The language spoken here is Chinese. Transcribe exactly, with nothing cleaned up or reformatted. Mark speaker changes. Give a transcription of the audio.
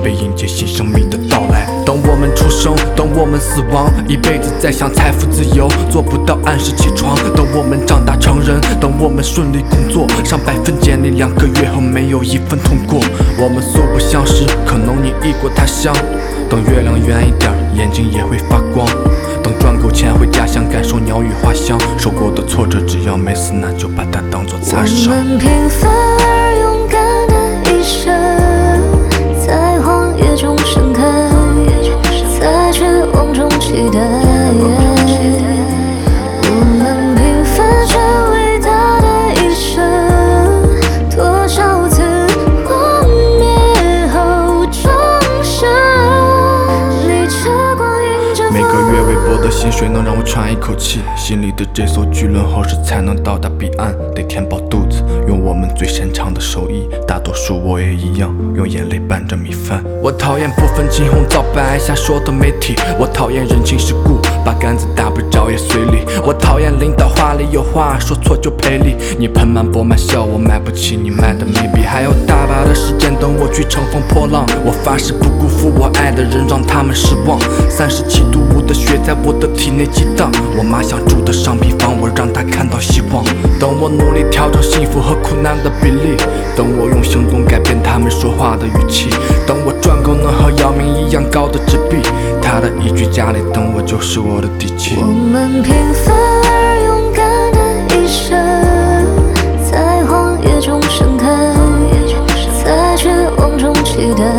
Speaker 1: 备迎接新生命的到来。等我们出生，等我们死亡，一辈子在想财富自由，做不到按时起床。等我们长大成人，等我们顺利工作，上百分简历两个月后没有一份通过。我们素不相识，可能你异国他乡。等月亮圆一点，眼睛也会发光。等赚够钱回家乡，感受鸟语花香。受过的挫折，只要没死，那就把它当作擦伤。
Speaker 2: 我们平凡而勇敢的一生，在荒野中盛开，在绝望中期待。我们平凡却伟大的一生，多少次幻灭后重生，你却光阴着
Speaker 1: 每个月微薄的薪水能让我喘一口气，心里的这艘巨轮何时才能到达彼岸？得填饱肚子，用我们最擅长的手艺。大多数我也一样，用眼泪拌着米饭。我讨厌不分青红皂白瞎说的媒体，我讨厌人情世故，八竿子打不着也随礼。我讨厌领导话里有话，说错就赔礼。你盆满钵满笑我买不起你卖的眉笔，还有大把的时间等我去乘风破浪。我发誓不辜负我爱的人，让他们失望。三十七度五的血在我的体内激荡，我妈想住的上平房，我让她看到希望。等我努力调整幸福和苦难的比例，等我用行动改变他们说话的语气，等我赚够能和姚明一样高的纸币，他的一句家里等我就是我的底气。
Speaker 2: 我们平凡而勇敢的一生，在荒野中盛开，在绝望中期待。